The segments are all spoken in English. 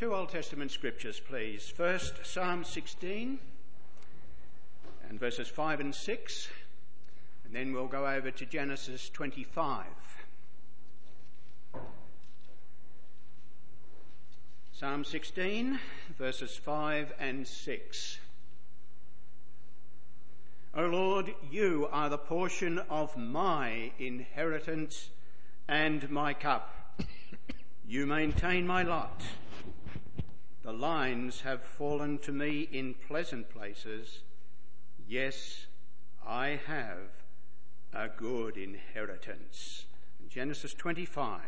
Two Old Testament scriptures, please. First, Psalm 16 and verses 5 and 6, and then we'll go over to Genesis 25. Psalm 16, verses 5 and 6. O Lord, you are the portion of my inheritance and my cup. You maintain my lot. The lines have fallen to me in pleasant places. Yes, I have a good inheritance. Genesis 25.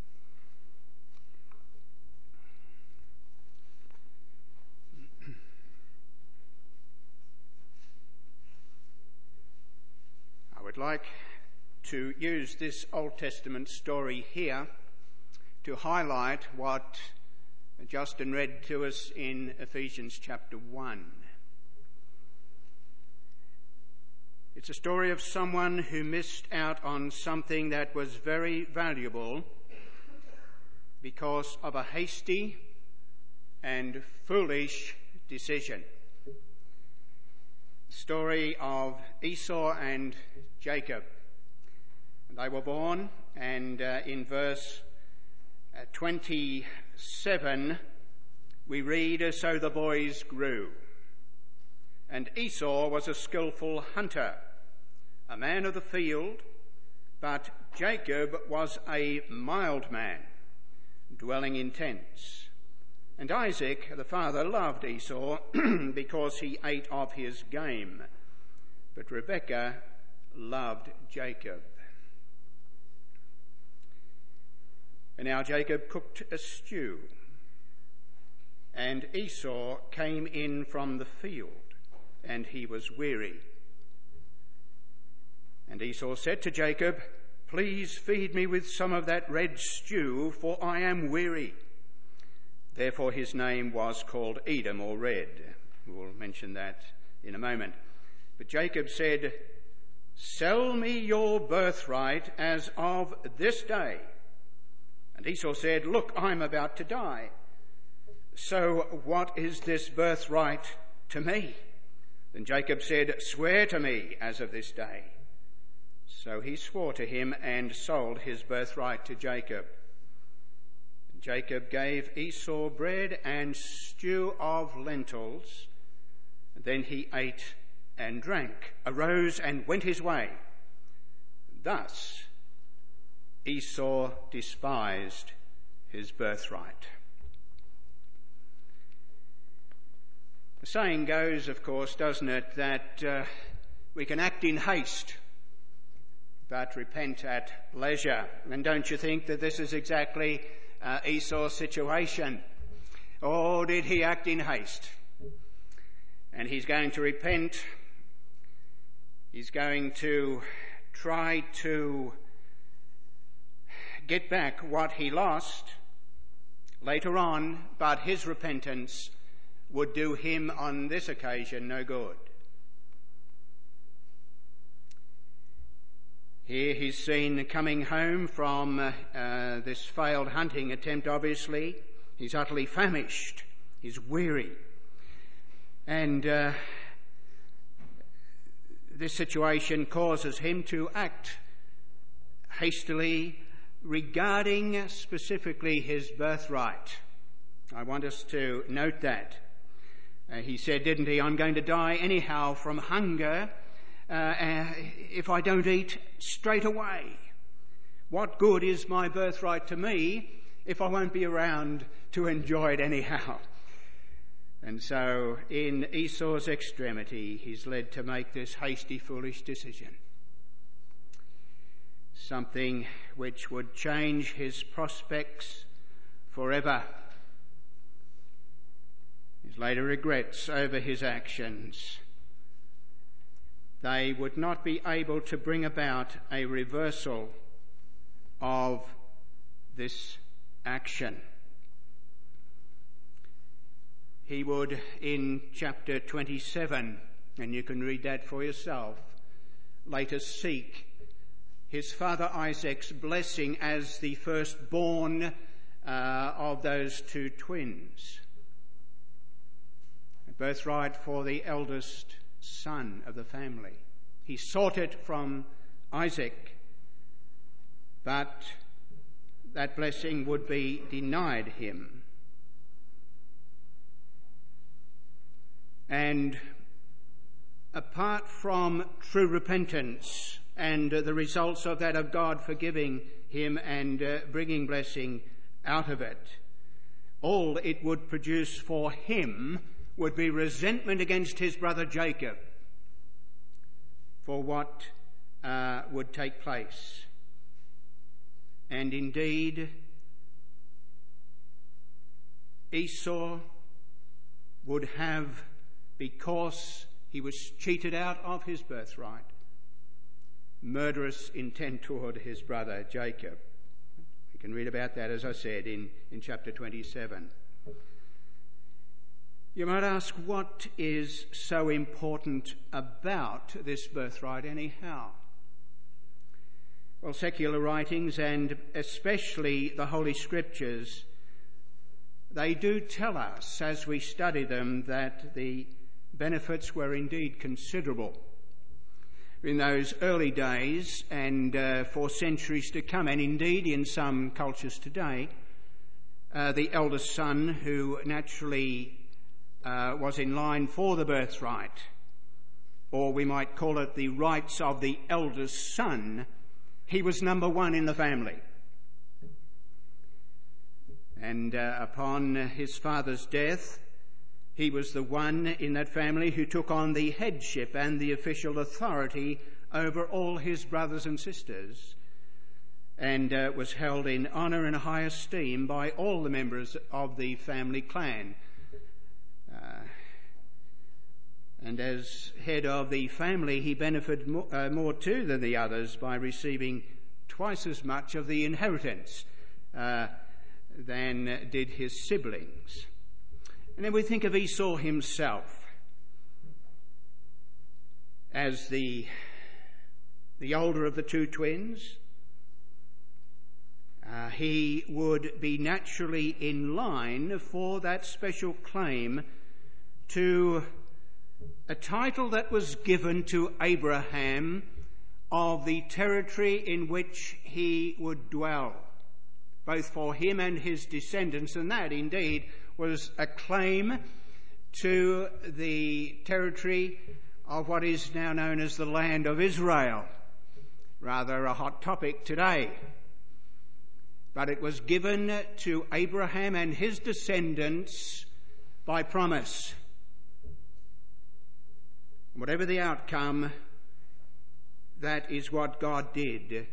I would like to use this Old Testament story here to highlight what Justin read to us in Ephesians chapter 1. It's a story of someone who missed out on something that was very valuable because of a hasty and foolish decision. The story of Esau and Jacob. They were born, and in verse 27 we read, "So the boys grew, and Esau was a skillful hunter, a man of the field, but Jacob was a mild man, dwelling in tents. And Isaac, the father, loved Esau because he ate of his game, but Rebekah loved Jacob. And now Jacob cooked a stew, and Esau came in from the field, and he was weary. And Esau said to Jacob, 'Please feed me with some of that red stew, for I am weary.' Therefore his name was called Edom, or Red." We'll mention that in a moment. But Jacob said, "Sell me your birthright as of this day." And Esau said, "Look, I'm about to die. So what is this birthright to me?" Then Jacob said, "Swear to me as of this day." So he swore to him and sold his birthright to Jacob. And Jacob gave Esau bread and stew of lentils. And then he ate and drank, arose and went his way. Thus Esau despised his birthright. The saying goes, of course, doesn't it, that we can act in haste, but repent at leisure. And don't you think that this is exactly Esau's situation? Or did he act in haste? And he's going to repent. He's going to try to get back what he lost later on, but his repentance would do him on this occasion no good. Here he's seen coming home from this failed hunting attempt, obviously. He's utterly famished. He's weary. And this situation causes him to act hastily regarding specifically his birthright. I want us to note that. He said, didn't he, "I'm going to die anyhow from hunger if I don't eat straight away. What good is my birthright to me if I won't be around to enjoy it anyhow?" And so in Esau's extremity, he's led to make this hasty, foolish decision. Something which would change his prospects forever. His later regrets over his actions. They would not be able to bring about a reversal of this action. He would, in chapter 27, and you can read that for yourself, later seek his father Isaac's blessing as the firstborn of those two twins. A birthright for the eldest son of the family. He sought it from Isaac, but that blessing would be denied him. And apart from true repentance and the results of that of God forgiving him and bringing blessing out of it, all it would produce for him would be resentment against his brother Jacob for what would take place. And indeed, Esau would have, because he was cheated out of his birthright, murderous intent toward his brother Jacob. We can read about that, as I said, in chapter 27. You might ask, what is so important about this birthright anyhow? Well, secular writings, and especially the Holy Scriptures, they do tell us as we study them that the benefits were indeed considerable in those early days and for centuries to come, and indeed in some cultures today. The eldest son, who naturally was in line for the birthright, or we might call it the rights of the eldest son, he was number one in the family. And upon his father's death, he was the one in that family who took on the headship and the official authority over all his brothers and sisters, and was held in honour and high esteem by all the members of the family clan. And as head of the family, he benefited more too than the others by receiving twice as much of the inheritance than did his siblings. And then we think of Esau himself as the older of the two twins. He would be naturally in line for that special claim to a title that was given to Abraham of the territory in which he would dwell, both for him and his descendants, and that indeed was a claim to the territory of what is now known as the land of Israel. Rather a hot topic today. But it was given to Abraham and his descendants by promise. Whatever the outcome, that is what God did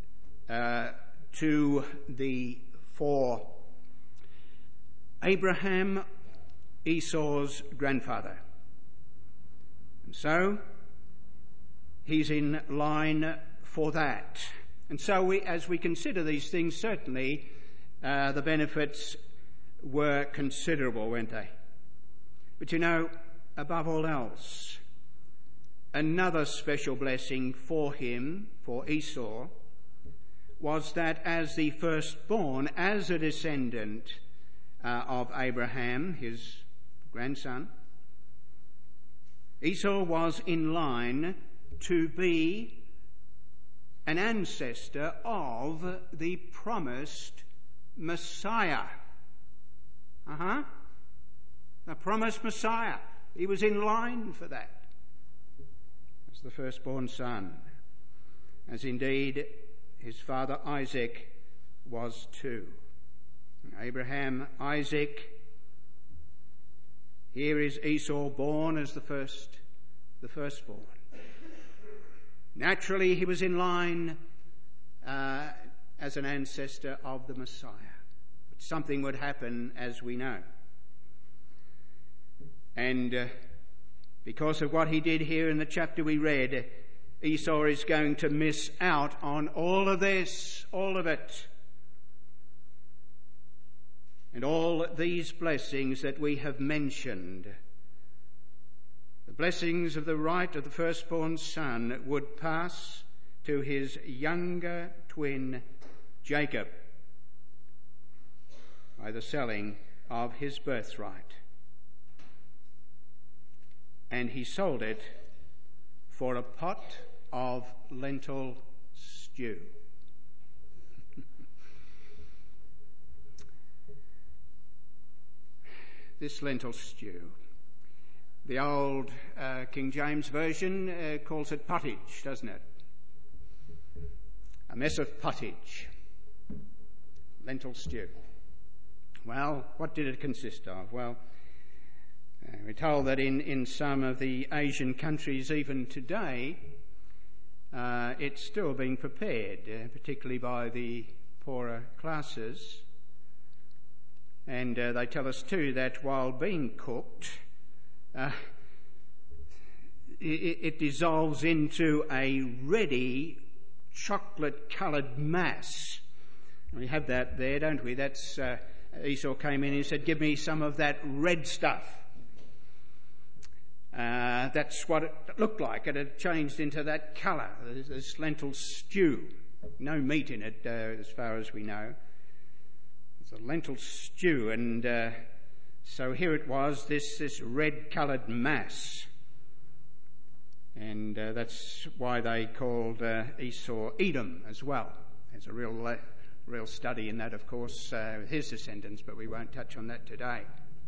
for Abraham, Esau's grandfather. And so he's in line for that. And so as we consider these things, certainly the benefits were considerable, weren't they? But you know, above all else, another special blessing for him, for Esau, was that as the firstborn, as a descendant of Abraham, his grandson, Esau was in line to be an ancestor of the promised Messiah. The promised Messiah. He was in line for that as the firstborn son, as indeed his father Isaac was too. Abraham, Isaac, here is Esau born as the firstborn. Naturally, he was in line as an ancestor of the Messiah. But something would happen, as we know. And because of what he did here in the chapter we read, Esau is going to miss out on all of this, all of it. And all these blessings that we have mentioned, the blessings of the right of the firstborn son, would pass to his younger twin, Jacob. by the selling of his birthright. And he sold it for a pot of lentil stew. This lentil stew. The old King James Version calls it pottage, doesn't it? A mess of pottage. Lentil stew. Well, what did it consist of? Well, we're told that in some of the Asian countries even today, it's still being prepared, particularly by the poorer classes. And they tell us too that while being cooked, it dissolves into a ready chocolate-coloured mass. We have that there, don't we? That's Esau came in and he said, "Give me some of that red stuff." That's what it looked like. It had changed into that colour, this lentil stew. No meat in it, as far as we know. It's a lentil stew, and so here it was, this red-coloured mass. And that's why they called Esau Edom as well. There's a real study in that, of course, with his descendants, but we won't touch on that today.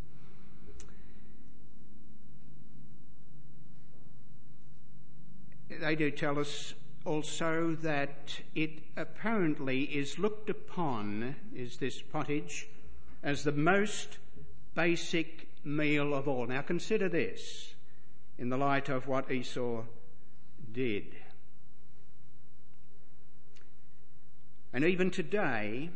They do tell us also that it apparently is looked upon, is this pottage, as the most basic meal of all. Now consider this in the light of what Esau did. And even today,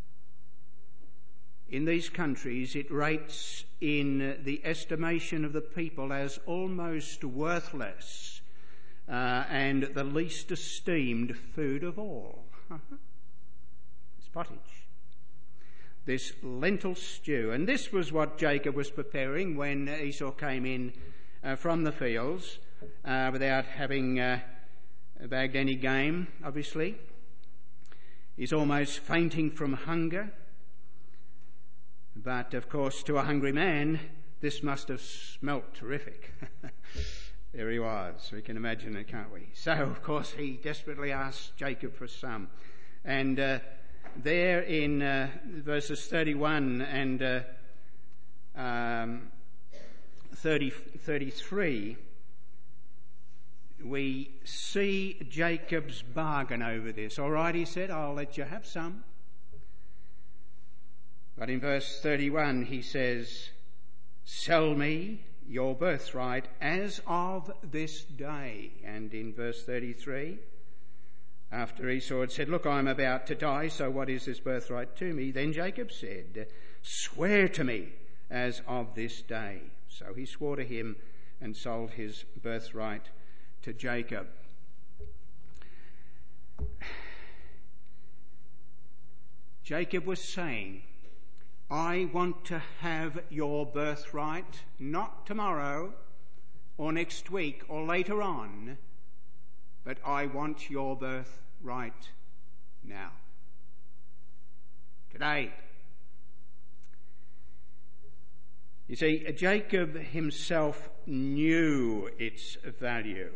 in these countries, it rates in the estimation of the people as almost worthless and the least esteemed food of all. It's pottage. This lentil stew. And this was what Jacob was preparing when Esau came in from the fields without having bagged any game, obviously. He's almost fainting from hunger. But, of course, to a hungry man, this must have smelt terrific. There he was. We can imagine it, can't we? So, of course, he desperately asked Jacob for some. And there in verses 31 and 33, we see Jacob's bargain over this. "All right," he said, "I'll let you have some." But in verse 31 he says, "Sell me your birthright as of this day." And in verse 33, after Esau had said, "Look, I'm about to die, so what is this birthright to me?" Then Jacob said, "Swear to me as of this day." So he swore to him and sold his birthright to Jacob. Jacob was saying, "I want to have your birthright, not tomorrow or next week or later on, but I want your birthright now. Today." You see, Jacob himself knew its value.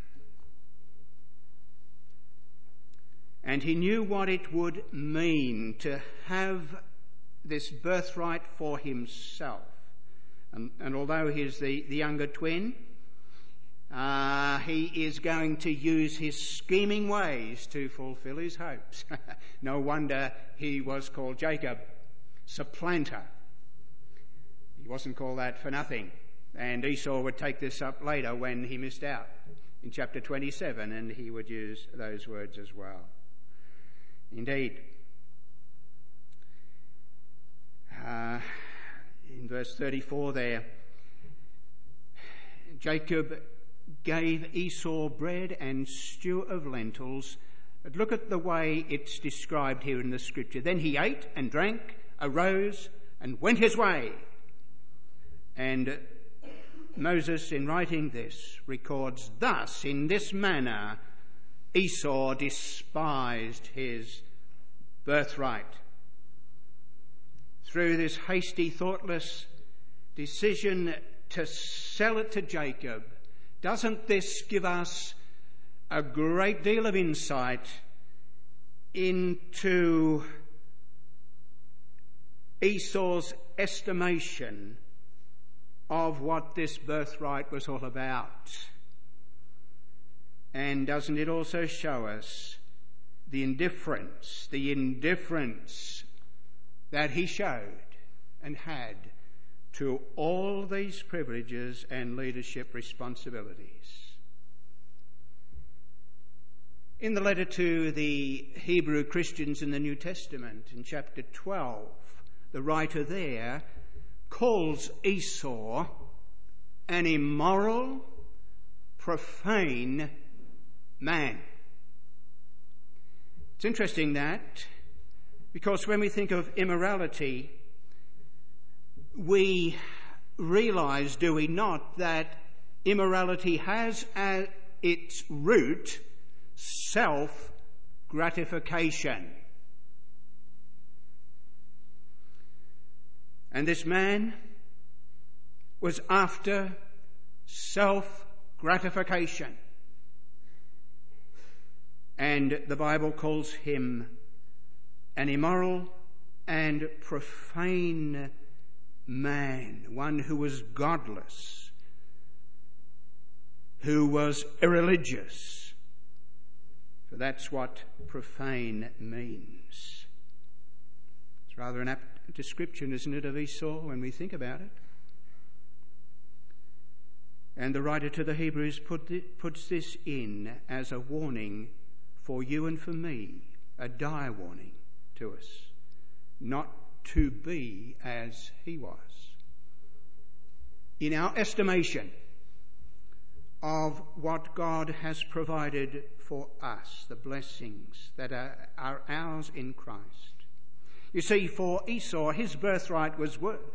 And he knew what it would mean to have this birthright for himself. And although he's the younger twin, he is going to use his scheming ways to fulfill his hopes. No wonder he was called Jacob, supplanter. He wasn't called that for nothing. And Esau would take this up later when he missed out in chapter 27, and he would use those words as well. Indeed. In verse 34 there, Jacob gave Esau bread and stew of lentils. But look at the way it's described here in the scripture. "Then he ate and drank, arose and went his way." And Moses, in writing this, records, "Thus, in this manner, Esau despised his birthright." through this hasty, thoughtless decision to sell it to Jacob, doesn't this give us a great deal of insight into Esau's estimation of what this birthright was all about? And doesn't it also show us the indifference that he showed and had to all these privileges and leadership responsibilities? In the letter to the Hebrew Christians in the New Testament, in chapter 12, the writer there calls Esau an immoral, profane man. It's interesting that, because when we think of immorality, we realise, do we not, that immorality has at its root self-gratification. And this man was after self-gratification. And the Bible calls him an immoral and profane man, one who was godless, who was irreligious. For that's what profane means. It's rather an apt description, isn't it, of Esau when we think about it? And the writer to the Hebrews puts this in as a warning for you and for me, a dire warning to us, not to be as he was. In our estimation of what God has provided for us, the blessings that are ours in Christ. You see, for Esau, his birthright was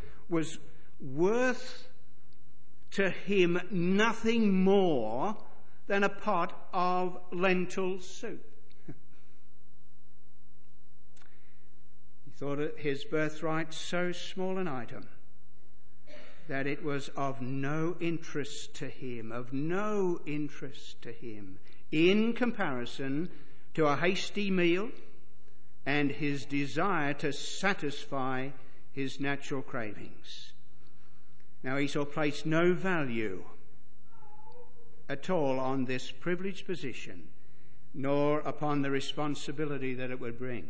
worth to him nothing more than a pot of lentil soup. He thought his birthright so small an item that it was of no interest to him, in comparison to a hasty meal and his desire to satisfy his natural cravings. Now, Esau placed no value at all on this privileged position, nor upon the responsibility that it would bring.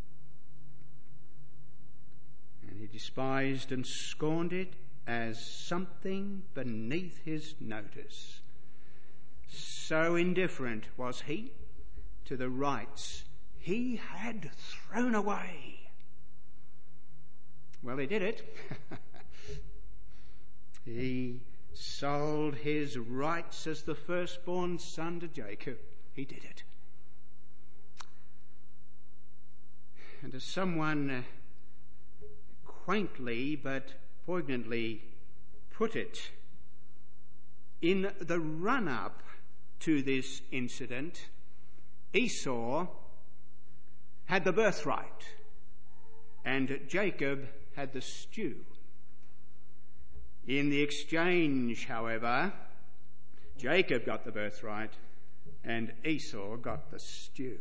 And he despised and scorned it as something beneath his notice. So indifferent was he to the rights he had thrown away. Well, he did it. He sold his rights as the firstborn son to Jacob. He did it. And as someone quaintly but poignantly put it, in the run-up to this incident, Esau had the birthright and Jacob had the stew. In the exchange, however, Jacob got the birthright and Esau got the stew.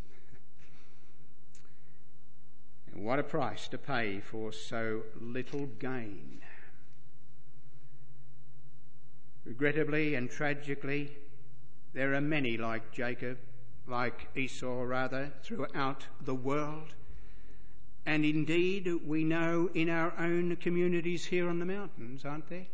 And what a price to pay for so little gain. Regrettably and tragically, there are many like Esau throughout the world. And indeed, we know in our own communities here on the mountains, aren't there?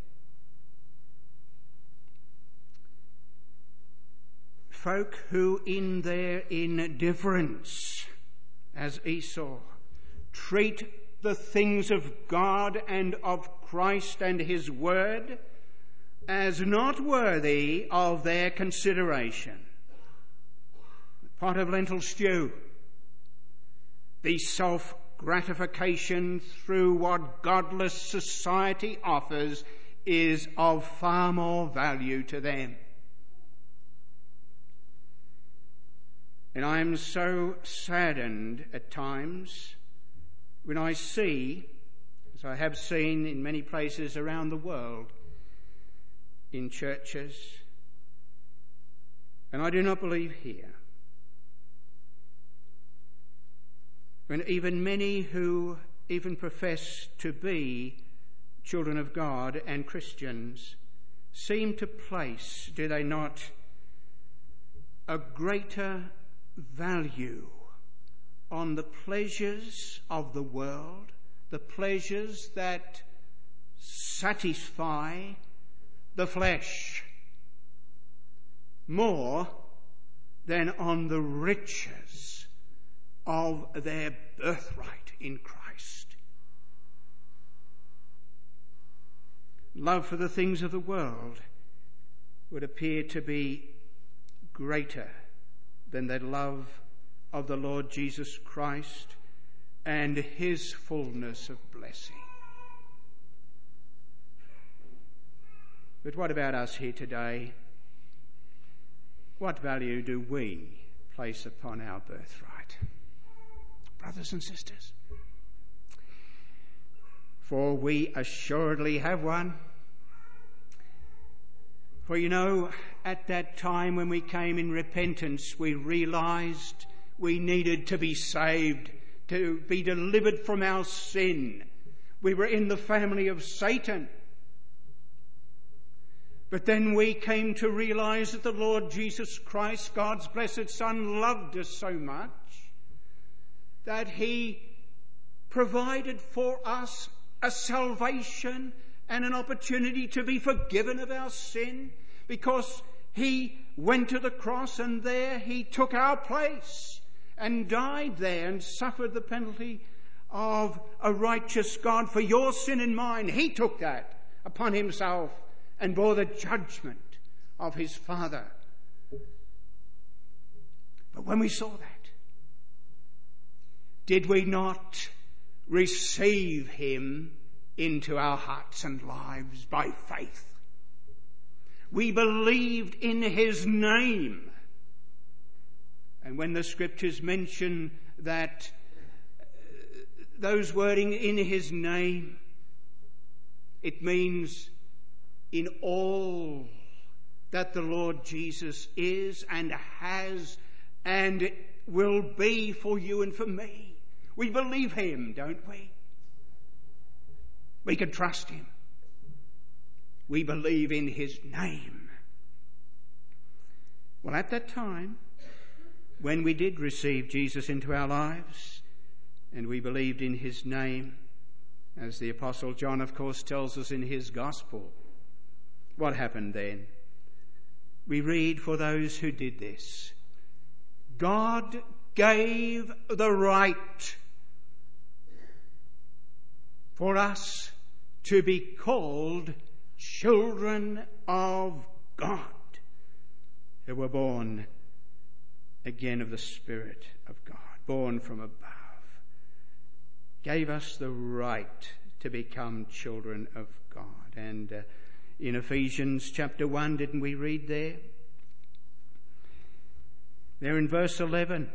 Folk who in their indifference, as Esau, treat the things of God and of Christ and his word as not worthy of their consideration. A pot of lentil stew, the self-gratification through what godless society offers is of far more value to them. And I am so saddened at times when I see as I have seen in many places around the world, in churches, and I do not believe here, when even many who even profess to be children of God and Christians seem to place, do they not, a greater value on the pleasures of the world, the pleasures that satisfy the flesh, more than on the riches of their birthright in Christ. Love for the things of the world would appear to be greater than the love of the Lord Jesus Christ and his fullness of blessing. But what about us here today? What value do we place upon our birthright? Brothers and sisters, for we assuredly have one. For you know, at that time when we came in repentance, we realized we needed to be saved, to be delivered from our sin. We were in the family of Satan. But then we came to realize that the Lord Jesus Christ, God's blessed Son, loved us so much that he provided for us a salvation and an opportunity to be forgiven of our sin, because he went to the cross and there he took our place and died there and suffered the penalty of a righteous God for your sin and mine. He took that upon himself and bore the judgment of his Father. But when we saw that, did we not receive him into our hearts and lives by faith? We believed in his name. And when the scriptures mention that, those wording in his name, it means in all that the Lord Jesus is and has and will be for you and for me. We believe him, don't we? We can trust him. We believe in his name. Well, at that time, when we did receive Jesus into our lives and we believed in his name, as the Apostle John, of course, tells us in his gospel, what happened then? We read, for those who did this, God gave the right for us to be called children of God, who were born again of the Spirit of God, born from above. Gave us the right to become children of God. And in Ephesians chapter 1, didn't we read there? There in verse 11,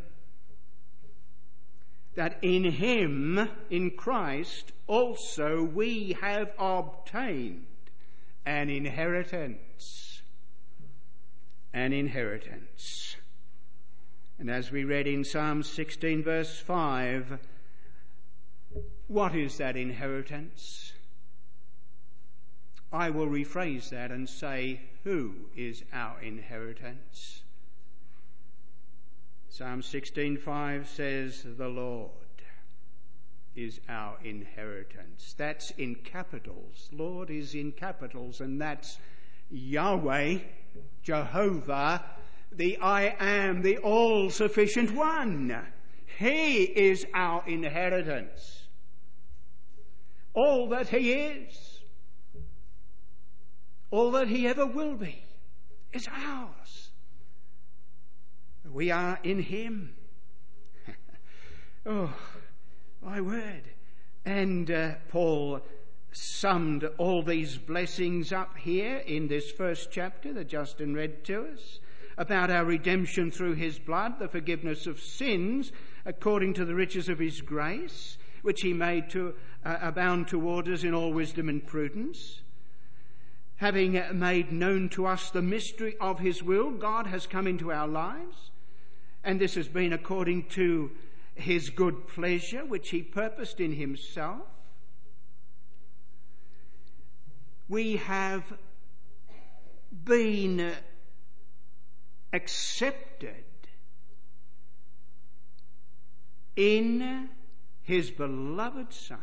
that in him, in Christ, also we have obtained an inheritance. An inheritance. And as we read in Psalm 16 verse 5, what is that inheritance? I will rephrase that and say, who is our inheritance? Psalm 16:5 says, the Lord is our inheritance. That's in capitals. Lord is in capitals, and that's Yahweh, Jehovah, the I am, the all-sufficient one. He is our inheritance. All that he is, all that he ever will be, is ours. We are in him. Oh, my word. And Paul summed all these blessings up here in this first chapter that Justin read to us, about our redemption through his blood, the forgiveness of sins according to the riches of his grace. which he made to abound toward us in all wisdom and prudence. Having made known to us the mystery of his will, God has come into our lives, and this has been according to his good pleasure, which he purposed in himself. We have been accepted in his beloved Son,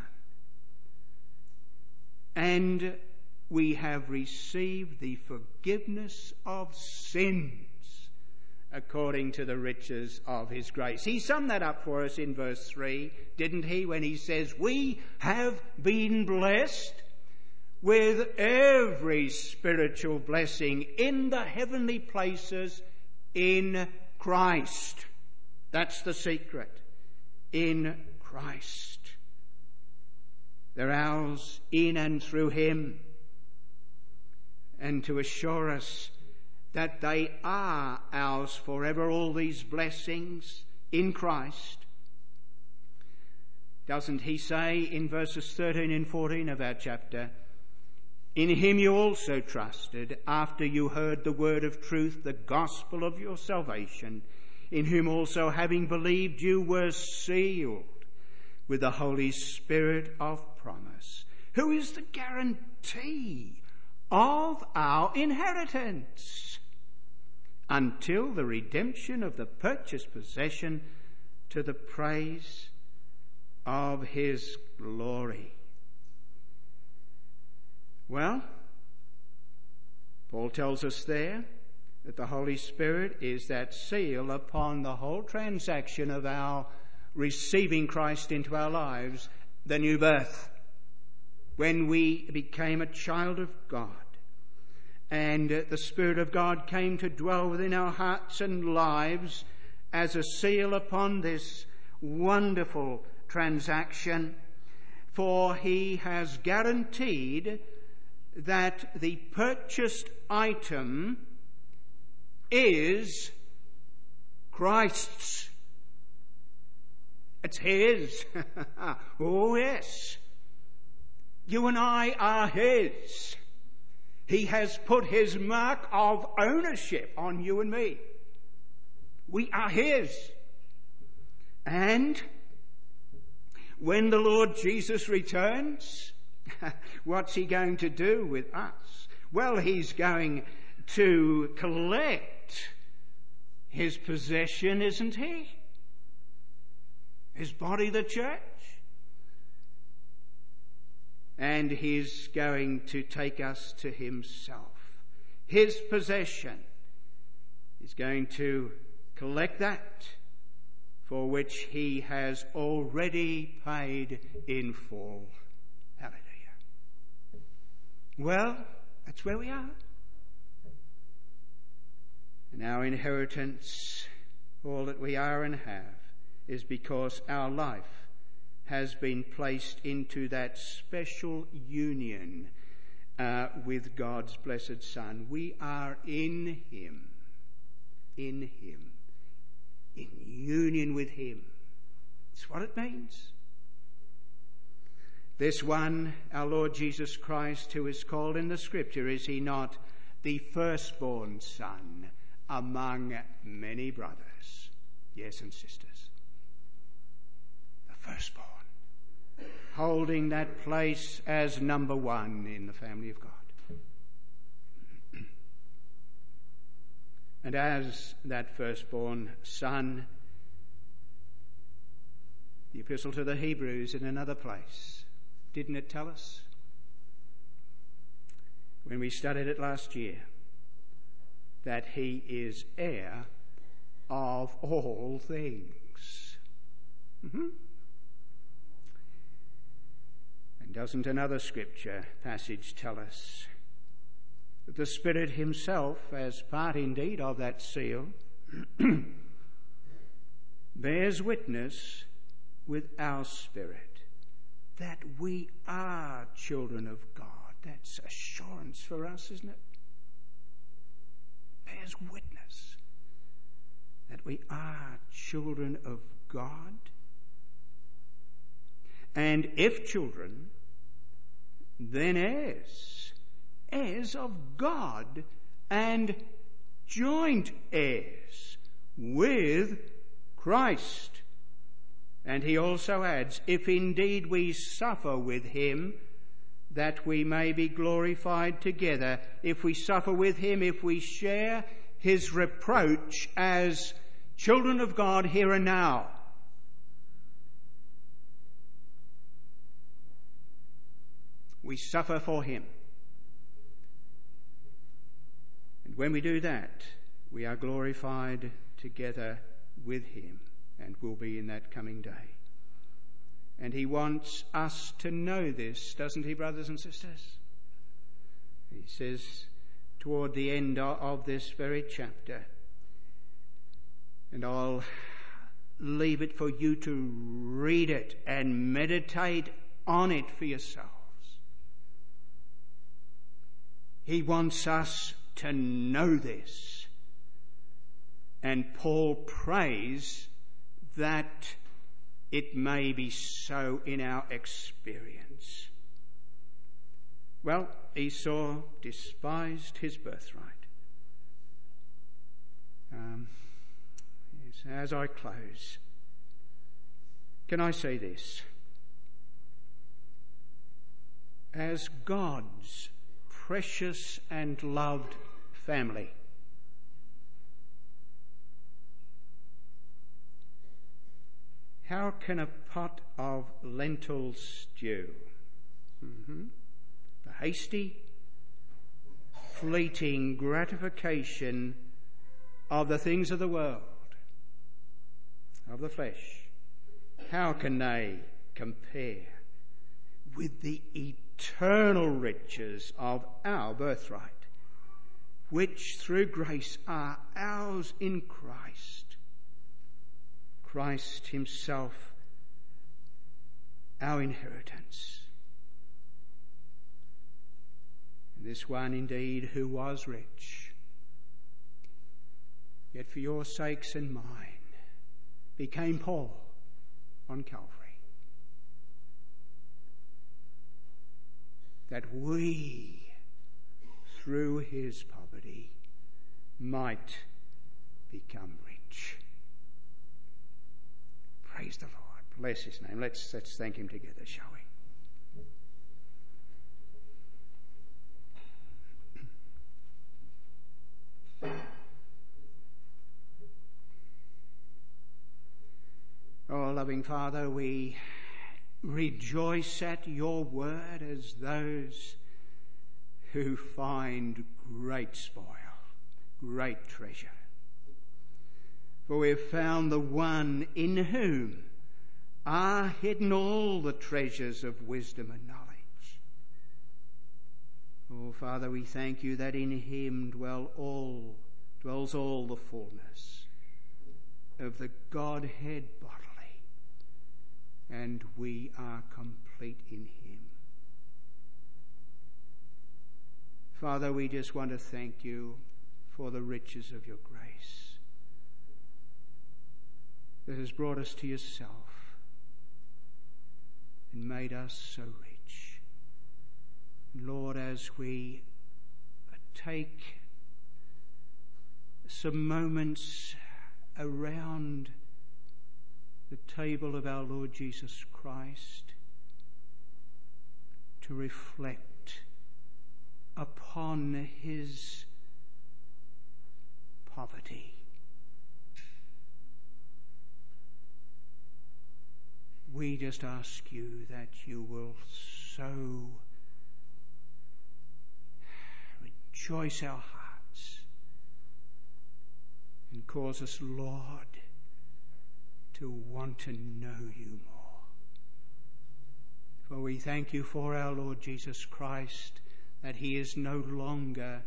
and we have received the forgiveness of sins according to the riches of his grace. He summed that up for us in verse 3, didn't he, when he says, we have been blessed with every spiritual blessing in the heavenly places in Christ. That's the secret. In Christ. They're ours in and through him. And to assure us that they are ours forever, all these blessings in Christ. Doesn't he say in verses 13 and 14 of our chapter, in him you also trusted, after you heard the word of truth, the gospel of your salvation, in whom also, having believed, you were sealed with the Holy Spirit of promise, who is the guarantee of our inheritance until the redemption of the purchased possession, to the praise of his glory. Well, Paul tells us there that the Holy Spirit is that seal upon the whole transaction of our receiving Christ into our lives, the new birth, when we became a child of God. And the Spirit of God came to dwell within our hearts and lives as a seal upon this wonderful transaction. For he has guaranteed that the purchased item is Christ's. It's his. Oh, yes. You and I are his. He has put his mark of ownership on you and me. We are his. And when the Lord Jesus returns, what's he going to do with us? Well, he's going to collect his possession, isn't he? His body, the church. And he's going to take us to himself. His possession. He's going to collect that for which he has already paid in full. Hallelujah. Well, that's where we are. And our inheritance, all that we are and have, is because our life has been placed into that special union with God's blessed Son. We are in him, in union with him. That's what it means. This one, our Lord Jesus Christ, who is called in the Scripture, is he not the firstborn son among many brothers? Yes, and sisters. The firstborn. Holding that place as number one in the family of God. And as that firstborn son, the epistle to the Hebrews in another place, didn't it tell us? When we studied it last year, that he is heir of all things. Mm-hmm. And doesn't another scripture passage tell us that the Spirit himself, as part indeed of that seal, bears witness with our spirit that we are children of God? That's assurance for us, isn't it? Bears witness that we are children of God. and if children, then heirs of God and joint heirs with Christ. And he also adds, if indeed we suffer with him, that we may be glorified together. If we suffer with him, if we share his reproach as children of God here and now. We suffer for him. And when we do that, we are glorified together with him and will be in that coming day. And he wants us to know this, doesn't he, brothers and sisters? He says toward the end of this very chapter, and I'll leave it for you to read it and meditate on it for yourselves. He wants us to know this. And Paul prays that it may be so in our experience. Well, Esau despised his birthright. As I close, can I say this? As God's precious and loved family, how can a pot of lentil stew, the hasty, fleeting gratification of the things of the world, of the flesh, how can they compare with the eternal riches of our birthright, which through grace are ours in Christ? Christ himself, our inheritance. And this one indeed who was rich, yet for your sakes and mine, became poor on Calvary, that we, through his poverty, might become rich. Praise the Lord. Bless his name. Let's thank him together, shall we? Oh, loving Father, we rejoice at your word as those who find great spoil, great treasure. For we have found the one in whom are hidden all the treasures of wisdom and knowledge. Oh, Father, we thank you that in him dwells all the fullness of the Godhead bodily, and we are complete in him. Father, we just want to thank you for the riches of your grace that has brought us to yourself and made us so rich. Lord, as we take some moments around the table of our Lord Jesus Christ to reflect upon his poverty, we just ask you that you will so rejoice our hearts and cause us, Lord, to want to know you more. For we thank you for our Lord Jesus Christ, that he is no longer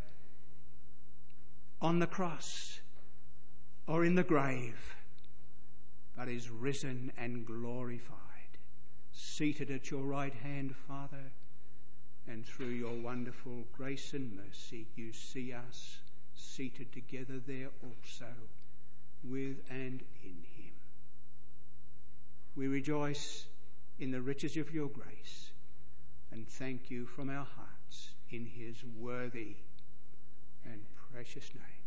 on the cross or in the grave, but is risen and glorified, seated at your right hand, Father, and through your wonderful grace and mercy you see us seated together there also, with and in him. We rejoice in the riches of your grace, and thank you from our hearts in his worthy and precious name.